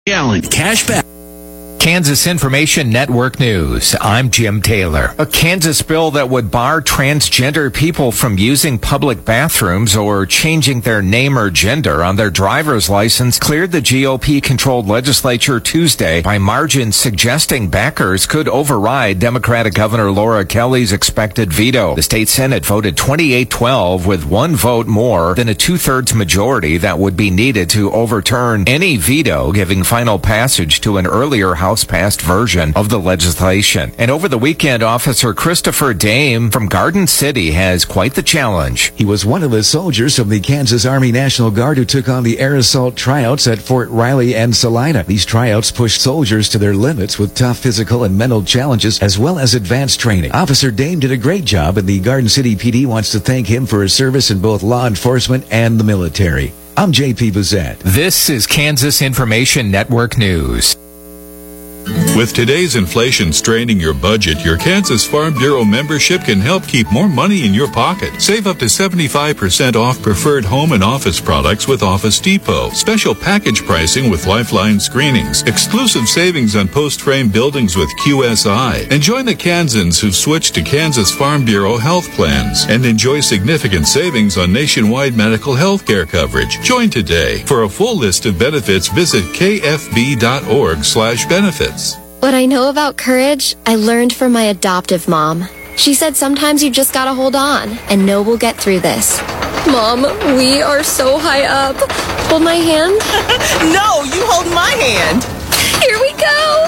Allen, cash back. Kansas Information Network News. I'm Jim Taylor. A Kansas bill that would bar transgender people from using public bathrooms or changing their name or gender on their driver's license cleared the GOP-controlled legislature Tuesday by margins suggesting backers could override Democratic Governor Laura Kelly's expected veto. The state Senate voted 28-12 with one vote more than a two-thirds majority that would be needed to overturn any veto, giving final passage to an earlier House-passed version of the legislation. And over the weekend, Officer Christopher Dame from Garden City has quite the challenge. He was one of the soldiers from the Kansas Army National Guard who took on the air assault tryouts at Fort Riley and Salina. These tryouts pushed soldiers to their limits with tough physical and mental challenges as well as advanced training. Officer Dame did a great job, and the Garden City PD wants to thank him for his service in both law enforcement and the military. I'm J.P. Bazette. This is Kansas Information Network News. With today's inflation straining your budget, your Kansas Farm Bureau membership can help keep more money in your pocket. Save up to 75% off preferred home and office products with Office Depot. Special package pricing with Lifeline screenings. Exclusive savings on post-frame buildings with QSI. And join the Kansans who've switched to Kansas Farm Bureau health plans. And enjoy significant savings on nationwide medical health care coverage. Join today. For a full list of benefits, visit kfb.org/benefits. What I know about courage, I learned from my adoptive mom. She said sometimes you just gotta hold on and know we'll get through this. Mom, we are so high up. Hold my hand. No, you hold my hand. Here we go.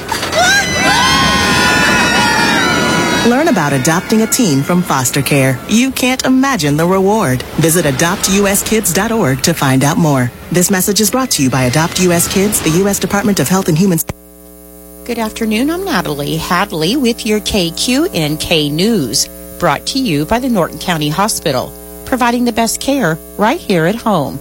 Learn about adopting a teen from foster care. You can't imagine the reward. Visit adoptuskids.org to find out more. This message is brought to you by Adopt US Kids, the U.S. Department of Health and Human Services. Good afternoon. I'm Natalie Hadley with your KQNK News, brought to you by the Norton County Hospital, providing the best care right here at home.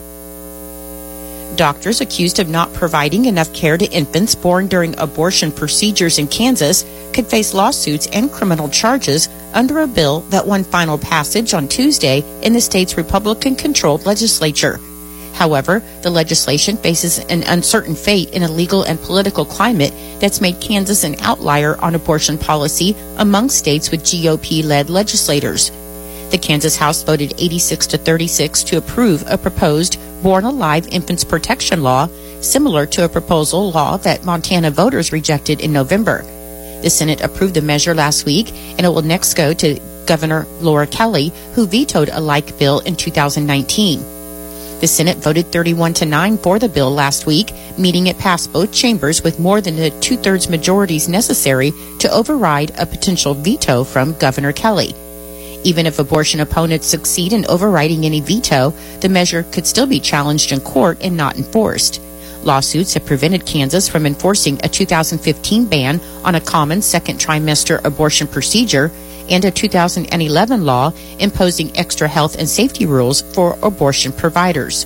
Doctors accused of not providing enough care to infants born during abortion procedures in Kansas could face lawsuits and criminal charges under a bill that won final passage on Tuesday in the state's Republican-controlled legislature. However, the legislation faces an uncertain fate in a legal and political climate that's made Kansas an outlier on abortion policy among states with GOP-led legislators. The Kansas House voted 86-36 to approve a proposed Born Alive Infants Protection Law, similar to a proposal law that Montana voters rejected in November. The Senate approved the measure last week, and it will next go to Governor Laura Kelly, who vetoed a like bill in 2019. The Senate voted 31-9 for the bill last week, meaning it passed both chambers with more than the two-thirds majorities necessary to override a potential veto from Governor Kelly. Even if abortion opponents succeed in overriding any veto, the measure could still be challenged in court and not enforced. Lawsuits have prevented Kansas from enforcing a 2015 ban on a common second trimester abortion procedure and a 2011 law imposing extra health and safety rules for abortion providers.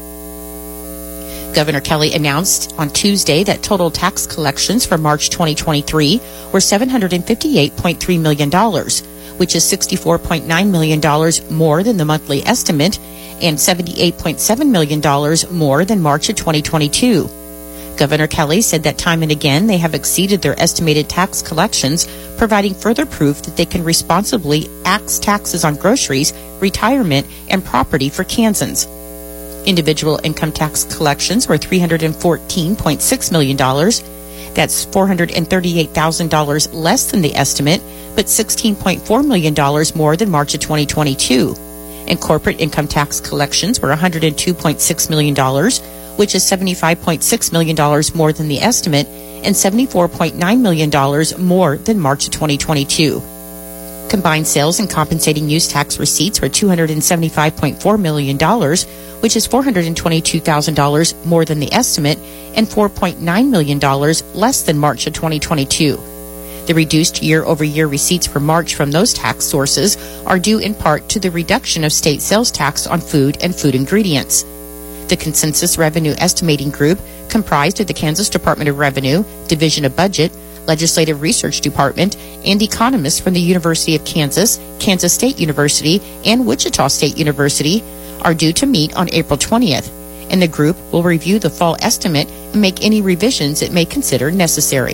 Governor Kelly announced on Tuesday that total tax collections for March 2023 were $758.3 million, which is $64.9 million more than the monthly estimate and $78.7 million more than March of 2022. Governor Kelly said that time and again they have exceeded their estimated tax collections, providing further proof that they can responsibly axe taxes on groceries, retirement, and property for Kansans. Individual income tax collections were $314.6 million. That's $438,000 less than the estimate, but $16.4 million more than March of 2022. And corporate income tax collections were $102.6 million, which is $75.6 million more than the estimate, and $74.9 million more than March of 2022. Combined sales and compensating use tax receipts were $275.4 million, which is $422,000 more than the estimate, and $4.9 million less than March of 2022. The reduced year-over-year receipts for March from those tax sources are due in part to the reduction of state sales tax on food and food ingredients. The Consensus Revenue Estimating Group, comprised of the Kansas Department of Revenue, Division of Budget, Legislative Research Department, and economists from the University of Kansas, Kansas State University, and Wichita State University, are due to meet on April 20th. and the group will review the fall estimate and make any revisions it may consider necessary.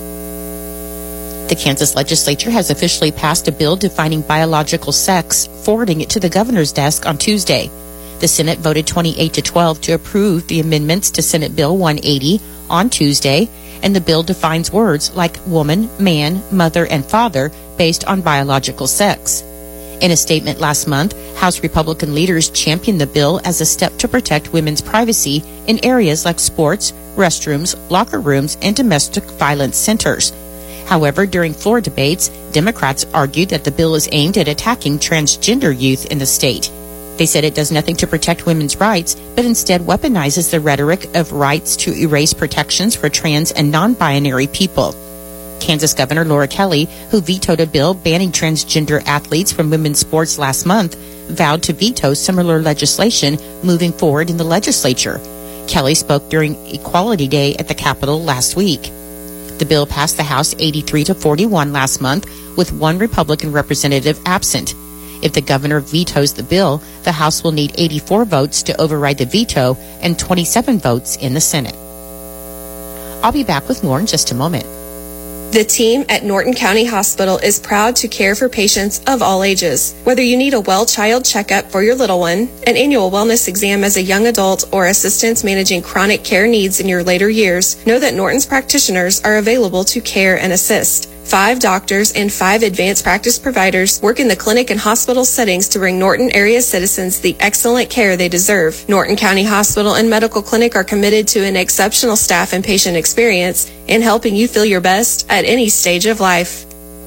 The Kansas legislature has officially passed a bill defining biological sex, forwarding it to the governor's desk on Tuesday. The Senate voted 28-12 to approve the amendments to Senate Bill 180 on Tuesday, and the bill defines words like woman, man, mother, and father based on biological sex. In a statement last month, House Republican leaders championed the bill as a step to protect women's privacy in areas like sports, restrooms, locker rooms, and domestic violence centers. However, during floor debates, Democrats argued that the bill is aimed at attacking transgender youth in the state. They said it does nothing to protect women's rights, but instead weaponizes the rhetoric of rights to erase protections for trans and non-binary people. Kansas Governor Laura Kelly, who vetoed a bill banning transgender athletes from women's sports last month, vowed to veto similar legislation moving forward in the legislature. Kelly spoke during Equality Day at the Capitol last week. The bill passed the House 83-41 last month, with one Republican representative absent. If the governor vetoes the bill, the House will need 84 votes to override the veto and 27 votes in the Senate. I'll be back with more in just a moment. The team at Norton County Hospital is proud to care for patients of all ages. Whether you need a well child checkup for your little one, an annual wellness exam as a young adult, or assistance managing chronic care needs in your later years, know that Norton's practitioners are available to care and assist. 5 doctors and 5 advanced practice providers work in the clinic and hospital settings to bring Norton area citizens the excellent care they deserve. Norton County Hospital and Medical Clinic are committed to an exceptional staff and patient experience in helping you feel your best at any stage of life.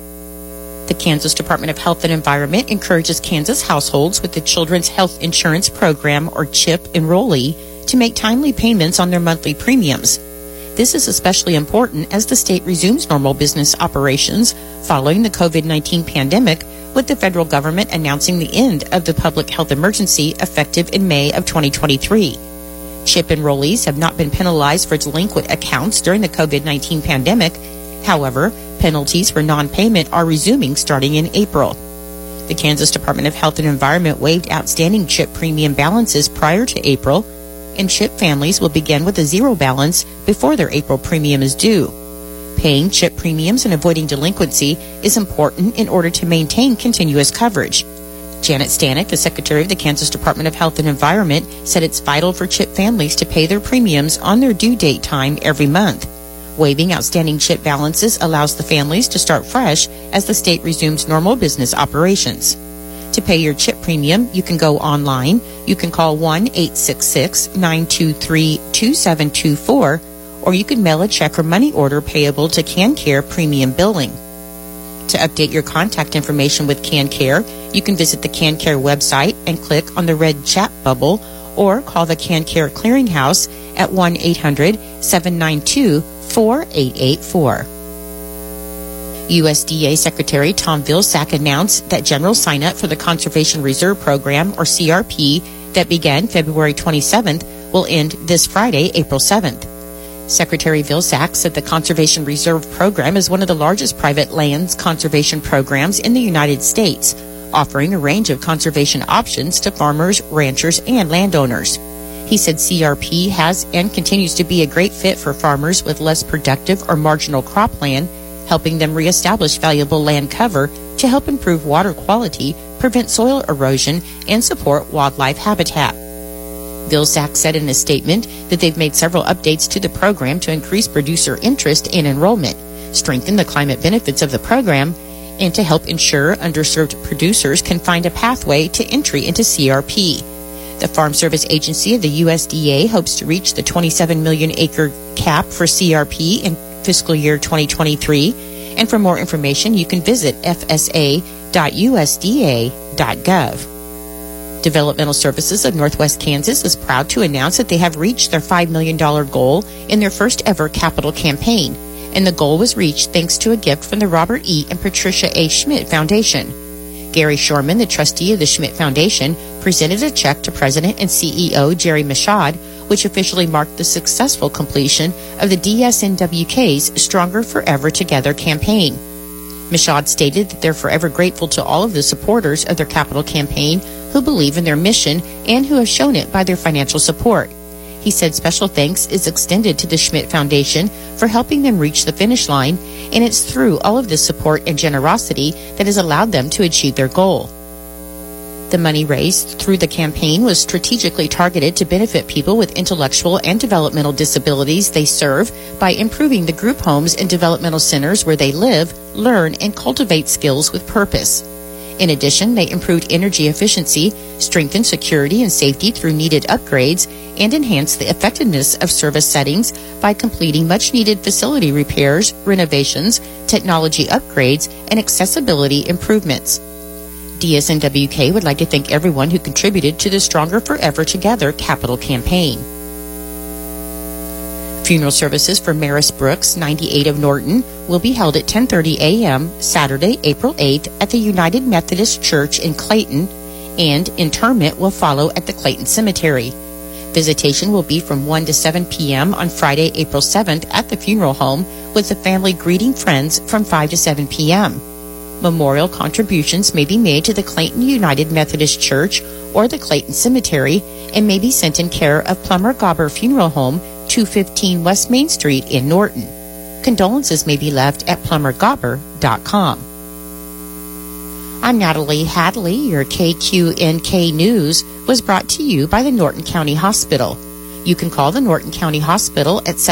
The Kansas Department of Health and Environment encourages Kansas households with the Children's Health Insurance Program, or CHIP, enrollee to make timely payments on their monthly premiums. This is especially important as the state resumes normal business operations following the COVID-19 pandemic, with the federal government announcing the end of the public health emergency effective in May of 2023. CHIP enrollees have not been penalized for delinquent accounts during the COVID-19 pandemic. However, penalties for non-payment are resuming starting in April. The Kansas Department of Health and Environment waived outstanding CHIP premium balances prior to April, and CHIP families will begin with a zero balance before their April premium is due. Paying CHIP premiums and avoiding delinquency is important in order to maintain continuous coverage. Janet Stanek, the Secretary of the Kansas Department of Health and Environment, said it's vital for CHIP families to pay their premiums on their due date time every month. Waiving outstanding CHIP balances allows the families to start fresh as the state resumes normal business operations. To pay your CHIP premium, you can go online. You can call 1-866-923-2724, or you can mail a check or money order payable to CanCare Premium Billing. To update your contact information with CanCare, you can visit the CanCare website and click on the red chat bubble, or call the CanCare Clearinghouse at 1-800-792-4884. USDA Secretary Tom Vilsack announced that general sign-up for the Conservation Reserve Program, or CRP, that began February 27th will end this Friday, April 7th. Secretary Vilsack said the Conservation Reserve Program is one of the largest private lands conservation programs in the United States, offering a range of conservation options to farmers, ranchers, and landowners. He said CRP has and continues to be a great fit for farmers with less productive or marginal cropland, helping them reestablish valuable land cover to help improve water quality, prevent soil erosion, and support wildlife habitat. Vilsack said in a statement that they've made several updates to the program to increase producer interest and enrollment, strengthen the climate benefits of the program, and to help ensure underserved producers can find a pathway to entry into CRP. The Farm Service Agency of the USDA hopes to reach the 27 million acre cap for CRP in fiscal year 2023, and for more information you can visit fsa.usda.gov. Developmental Services of Northwest Kansas is proud to announce that they have reached their $5 million goal in their first ever capital campaign, and the goal was reached thanks to a gift from the Robert E. and Patricia A. Schmidt Foundation. Gary Shorman, the trustee of the Schmidt Foundation, presented a check to President and CEO Jerry Michaud, which officially marked the successful completion of the DSNWK's Stronger Forever Together campaign. Michaud stated that they're forever grateful to all of the supporters of their capital campaign who believe in their mission and who have shown it by their financial support. He said special thanks is extended to the Schmidt Foundation for helping them reach the finish line, and it's through all of this support and generosity that has allowed them to achieve their goal. The money raised through the campaign was strategically targeted to benefit people with intellectual and developmental disabilities they serve by improving the group homes and developmental centers where they live, learn, and cultivate skills with purpose. In addition, they improved energy efficiency, strengthened security and safety through needed upgrades, and enhanced the effectiveness of service settings by completing much-needed facility repairs, renovations, technology upgrades, and accessibility improvements. DSNWK would like to thank everyone who contributed to the Stronger Forever Together capital campaign. Funeral services for Maris Brooks, 98 of Norton, will be held at 10:30 a.m. Saturday, April 8th at the United Methodist Church in Clayton, and interment will follow at the Clayton Cemetery. Visitation will be from 1 to 7 p.m. on Friday, April 7th at the funeral home, with the family greeting friends from 5 to 7 p.m. Memorial contributions may be made to the Clayton United Methodist Church or the Clayton Cemetery and may be sent in care of Plummer Gobber Funeral Home, 215 West Main Street in Norton. Condolences may be left at plummergobber.com. I'm Natalie Hadley. Your KQNK News was brought to you by the Norton County Hospital. You can call the Norton County Hospital at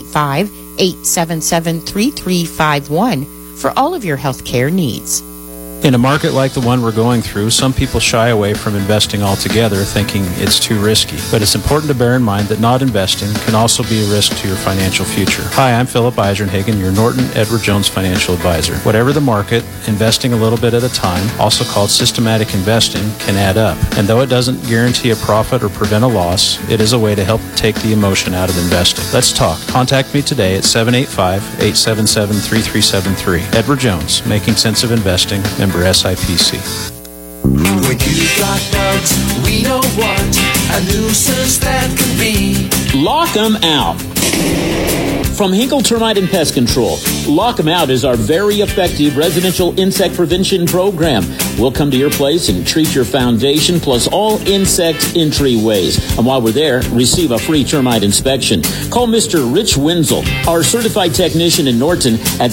785-877-3351 for all of your health care needs. In a market like the one we're going through, some people shy away from investing altogether, thinking it's too risky. But it's important to bear in mind that not investing can also be a risk to your financial future. Hi, I'm Philip Eisenhagen, your Norton Edward Jones financial advisor. Whatever the market, investing a little bit at a time, also called systematic investing, can add up. And though it doesn't guarantee a profit or prevent a loss, it is a way to help take the emotion out of investing. Let's talk. Contact me today at 785-877-3373. Edward Jones, Making Sense of Investing, member SIPC. When you've got bugs, we know what a nuisance that can be. Lock 'em out. From Hinkle Termite and Pest Control, Lock 'em Out is our very effective residential insect prevention program. We'll come to your place and treat your foundation plus all insect entryways. And while we're there, receive a free termite inspection. Call Mr. Rich Wenzel, our certified technician in Norton, at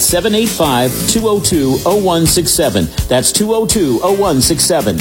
785-202-0167. That's 202-0167.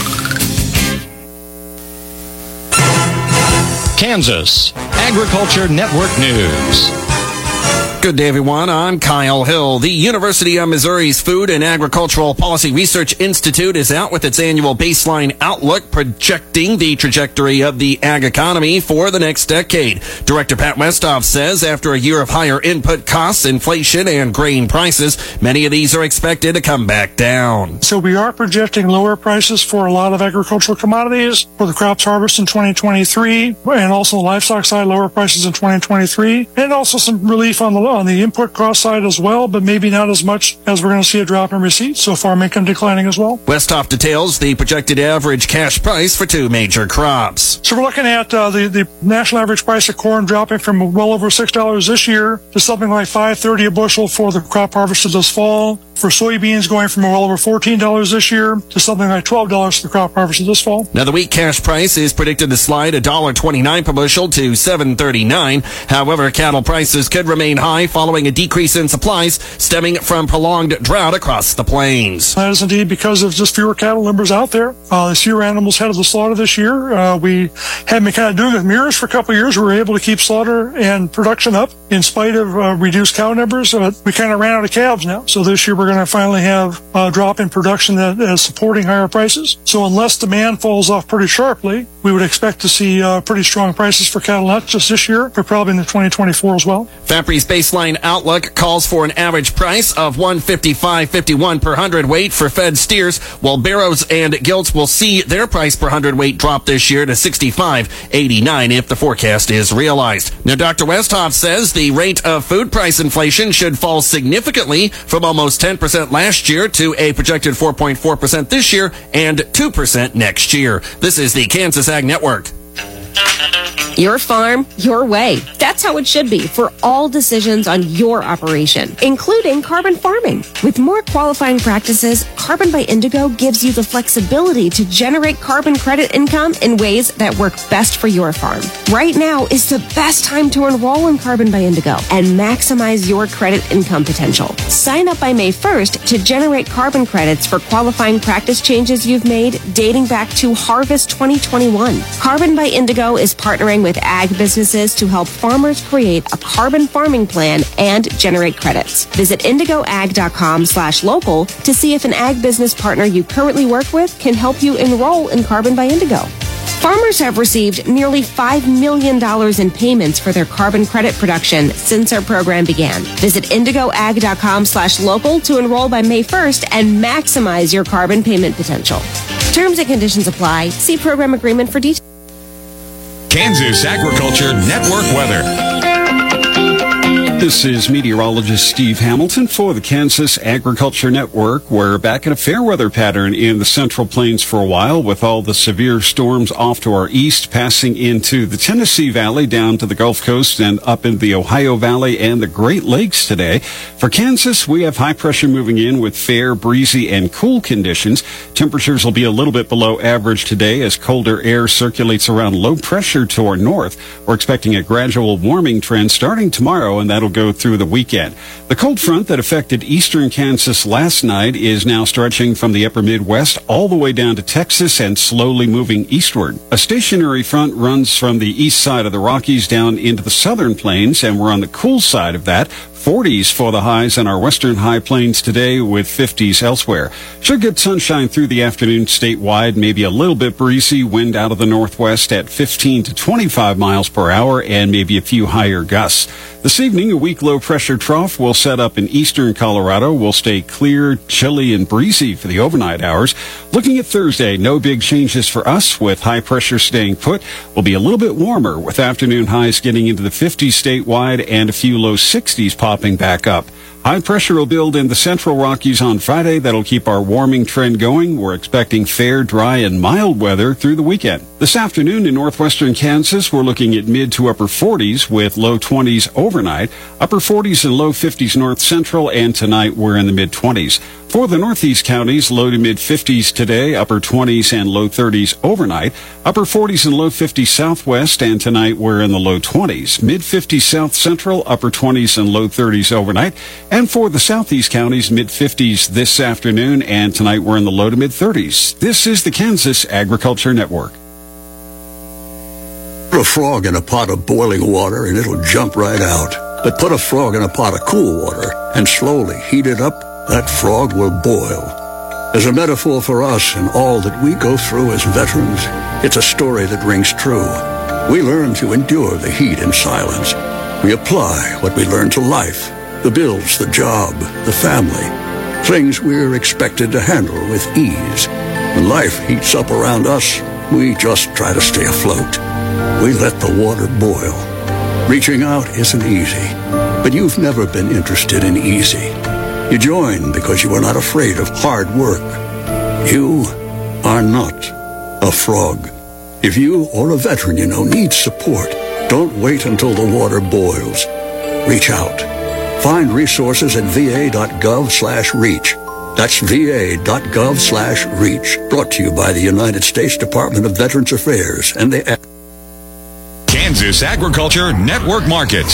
Kansas Agriculture Network News. Good day, everyone. I'm Kyle Hill. The University of Missouri's Food and Agricultural Policy Research Institute is out with its annual baseline outlook projecting the trajectory of the ag economy for the next decade. Director Pat Westhoff says after a year of higher input costs, inflation, and grain prices, many of these are expected to come back down. So we are projecting lower prices for a lot of agricultural commodities for the crops harvest in 2023, and also the livestock side, lower prices in 2023, and also some relief on the input cost side as well, but maybe not as much as we're going to see a drop in receipts. So farm income declining as well. Westhoff details the projected average cash price for two major crops. So we're looking at the national average price of corn dropping from well over $6 this year to something like $5.30 a bushel for the crop harvested this fall. For soybeans going from well over $14 this year to something like $12 for the crop harvested this fall. Now the wheat cash price is predicted to slide $1.29 per bushel to $7.39. However, cattle prices could remain high following a decrease in supplies stemming from prolonged drought across the plains. That is indeed because of just fewer cattle numbers out there. There's fewer animals headed to slaughter this year. We had been kind of doing it with mirrors for a couple of years. We were able to keep slaughter and production up in spite of reduced cow numbers. We kind of ran out of calves now. So this year we're going to finally have a drop in production that is supporting higher prices. So unless demand falls off pretty sharply, we would expect to see pretty strong prices for cattle, not just this year, but probably in 2024 as well. FAPRI's baseline outlook calls for an average price of $155.51 per hundredweight for fed steers, while barrows and gilts will see their price per hundredweight drop this year to $65.89 if the forecast is realized. Now, Dr. Westhoff says the rate of food price inflation should fall significantly from almost 10% last year to a projected 4.4% this year and 2% next year. This is the Kansas Ag Network. Your farm, your way. That's how it should be for all decisions on your operation, including carbon farming. With more qualifying practices, Carbon by Indigo gives you the flexibility to generate carbon credit income in ways that work best for your farm. Right now is the best time to enroll in Carbon by Indigo and maximize your credit income potential. Sign up by May 1st to generate carbon credits for qualifying practice changes you've made dating back to Harvest 2021. Carbon by Indigo is partnering with ag businesses to help farmers create a carbon farming plan and generate credits. Visit indigoag.com/local to see if an ag business partner you currently work with can help you enroll in Carbon by Indigo. Farmers have received nearly $5 million in payments for their carbon credit production since our program began. Visit indigoag.com/local to enroll by May 1st and maximize your carbon payment potential. Terms and conditions apply. See program agreement for details. Kansas Agriculture Network weather. This is meteorologist Steve Hamilton for the Kansas Agriculture Network. We're back in a fair weather pattern in the Central Plains for a while, with all the severe storms off to our east, passing into the Tennessee Valley, down to the Gulf Coast, and up in the Ohio Valley and the Great Lakes today. For Kansas, we have high pressure moving in with fair, breezy, and cool conditions. Temperatures will be a little bit below average today as colder air circulates around low pressure to our north. We're expecting a gradual warming trend starting tomorrow, and that'll go through the weekend. The cold front that affected eastern Kansas last night is now stretching from the upper Midwest all the way down to Texas and slowly moving eastward. A stationary front runs from the east side of the Rockies down into the southern plains, and we're on the cool side of that. 40s for the highs in our western high plains today, with 50s elsewhere. Should get sunshine through the afternoon statewide, maybe a little bit breezy, wind out of the northwest at 15 to 25 miles per hour, and maybe a few higher gusts. This evening, a weak low pressure trough will set up in eastern Colorado. Will stay clear, chilly, and breezy for the overnight hours. Looking at Thursday, no big changes for us, with high pressure staying put. Will be a little bit warmer, with afternoon highs getting into the 50s statewide and a few low 60s popping back up. High pressure will build in the central Rockies on Friday. That'll keep our warming trend going. We're expecting fair, dry, and mild weather through the weekend. This afternoon in northwestern Kansas, we're looking at mid to upper 40s with low 20s overnight, upper 40s and low 50s north central, and tonight we're in the mid 20s. For the northeast counties, low to mid 50s today, upper 20s and low 30s overnight, upper 40s and low 50s southwest, and tonight we're in the low 20s. Mid 50s south central, upper 20s and low 30s overnight. And for the southeast counties, mid 50s this afternoon, and tonight we're in the low to mid 30s. This is the Kansas Agriculture Network. Put a frog in a pot of boiling water and it'll jump right out. But put a frog in a pot of cool water and slowly heat it up, that frog will boil. As a metaphor for us and all that we go through as veterans, it's a story that rings true. We learn to endure the heat in silence. We apply what we learn to life, the bills, the job, the family, things we're expected to handle with ease. When life heats up around us, we just try to stay afloat. We let the water boil. Reaching out isn't easy, but you've never been interested in easy. You join because you are not afraid of hard work. You are not a frog. If you or a veteran you know needs support, don't wait until the water boils. Reach out. Find resources at va.gov/reach. That's va.gov/reach. Brought to you by the United States Department of Veterans Affairs and the Kansas Agriculture Network Markets.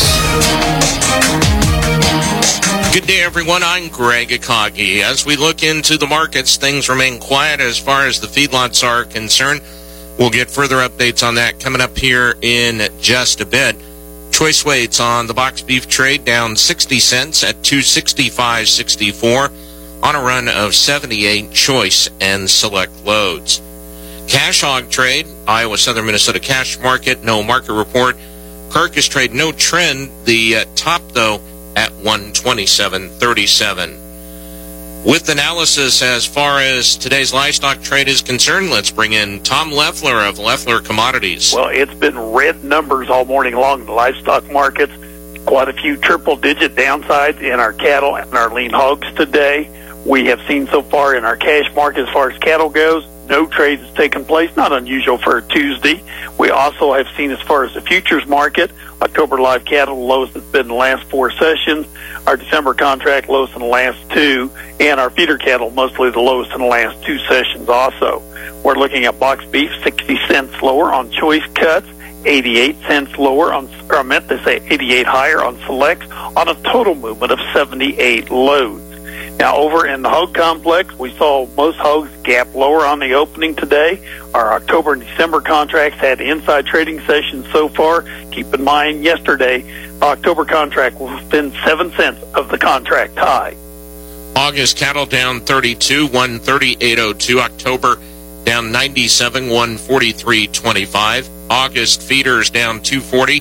Good day, everyone. I'm Greg Akagi. As we look into the markets, things remain quiet as far as the feedlots are concerned. We'll get further updates on that coming up here in just a bit. Choice weights on the box beef trade down 60 cents at $265.64 on a run of 78 choice and select loads. Cash hog trade, Iowa Southern Minnesota cash market, no market report. Carcass trade, no trend. The top, though, at $127.37. With analysis as far as today's livestock trade is concerned, let's bring in Tom Leffler of Leffler Commodities. Well, it's been red numbers all morning long in the livestock markets. Quite a few triple-digit downsides in our cattle and our lean hogs today. We have seen so far in our cash market, as far as cattle goes, no trade has taken place, not unusual for a Tuesday. We also have seen, as far as the futures market, October live cattle the lowest it's been in the last 4 sessions, our December contract lowest in the last 2, and our feeder cattle mostly the lowest in the last 2 sessions also. We're looking at box beef 60 cents lower on choice cuts, 88 cents lower on, or I meant to say 88 higher on selects, on a total movement of 78 loads. Now, over in the hog complex, we saw most hogs gap lower on the opening today. Our October and December contracts had inside trading sessions so far. Keep in mind, yesterday, the October contract was within 7 cents of the contract high. August cattle down 32, 138.02. October down 97, 143.25. August feeders down 240,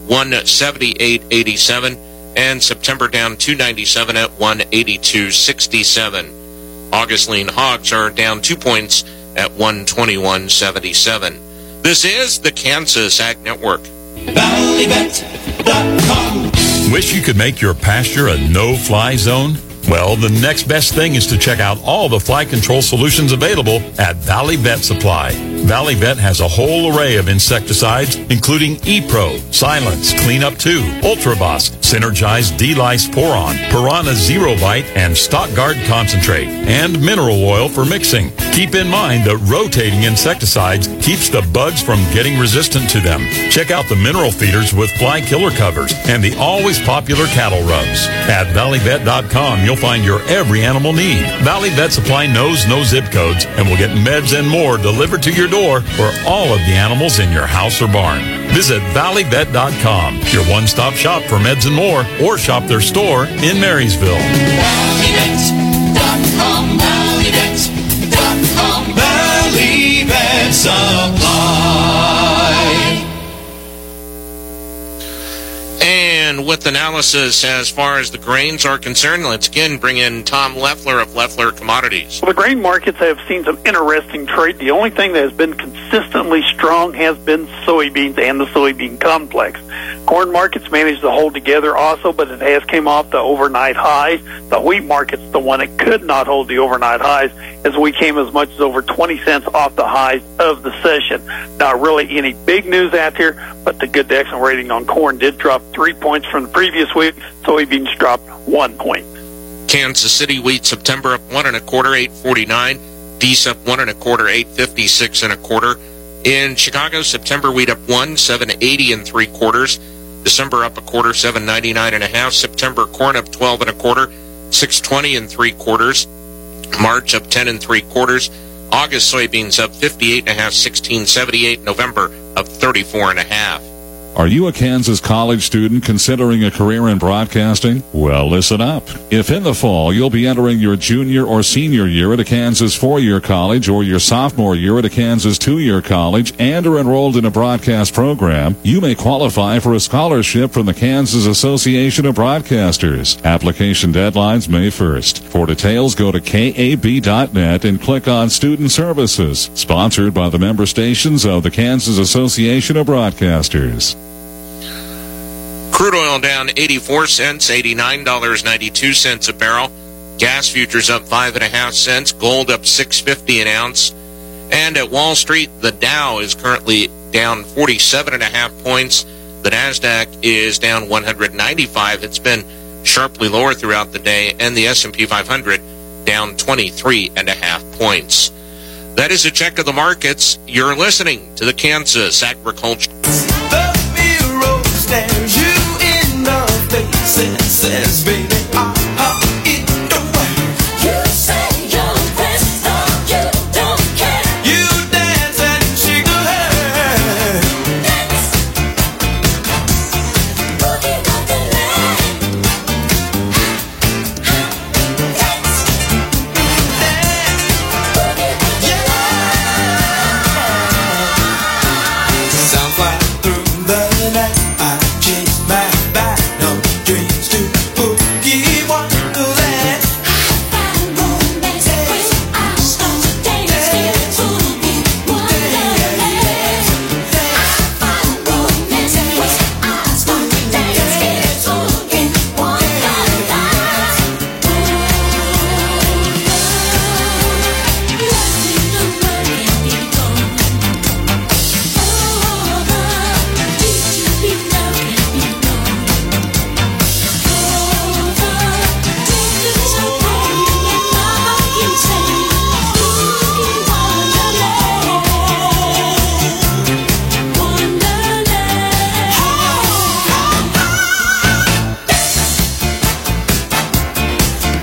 178.87. And September down 297 at 182.67. August lean hogs are down 2 points at 121.77. This is the Kansas Ag Network. Valleybet.com. Wish you could make your pasture a no-fly zone? Well, the next best thing is to check out all the fly control solutions available at Valley Vet Supply. Valley Vet has a whole array of insecticides, including E-Pro, Silence, Cleanup 2, Ultrabos, Synergize D-Lice Poron, Piranha Zero Bite, and Stock Guard Concentrate, and mineral oil for mixing. Keep in mind that rotating insecticides keeps the bugs from getting resistant to them. Check out the mineral feeders with fly killer covers and the always popular cattle rubs. At valleyvet.com, you'll find your every animal need. Valley Vet Supply knows no zip codes and will get meds and more delivered to your door for all of the animals in your house or barn. Visit valleyvet.com, your one-stop shop for meds and more, or shop their store in Marysville. Valleyvet.com, Valleyvet.com, Valley Vet Supply. And with analysis as far as the grains are concerned, let's again bring in Tom Leffler of Leffler Commodities. Well, the grain markets have seen some interesting trade. The only thing that has been consistently strong has been soybeans and the soybean complex. Corn markets managed to hold together also, but it has came off the overnight highs. The wheat market's the one that could not hold the overnight highs, as we came as much as over 20 cents off the highs of the session. Not really any big news out here, but the good excellent rating on corn did drop 3 points from the previous week. Soybeans dropped 1 point. Kansas City wheat September up 1 1/4, 8.49. Dees up 1 1/4, 8.56 1/4. In Chicago, September wheat up 1, 7.80 3/4. December up 1/4, 7.99 1/2. September corn up 12 1/4, 6.20 3/4. March up 10 3/4. August soybeans up 58 1/2, 16.78. November up 34 1/2. Are you a Kansas college student considering a career in broadcasting? Well, listen up. If in the fall you'll be entering your junior or senior year at a Kansas 4-year college or your sophomore year at a Kansas 2-year college and are enrolled in a broadcast program, you may qualify for a scholarship from the Kansas Association of Broadcasters. Application deadlines May 1st. For details, go to kab.net and click on Student Services. Sponsored by the member stations of the Kansas Association of Broadcasters. Crude oil down 84 cents, $89.92 a barrel. Gas futures up 5.5 cents. Gold up $6.50 an ounce. And at Wall Street, the Dow is currently down 47.5 points. The NASDAQ is down 195. It's been sharply lower throughout the day. And the S&P 500 down 23.5 points. That is a check of the markets. You're listening to the Kansas Agriculture. The Bureau stares you in the face and says, baby,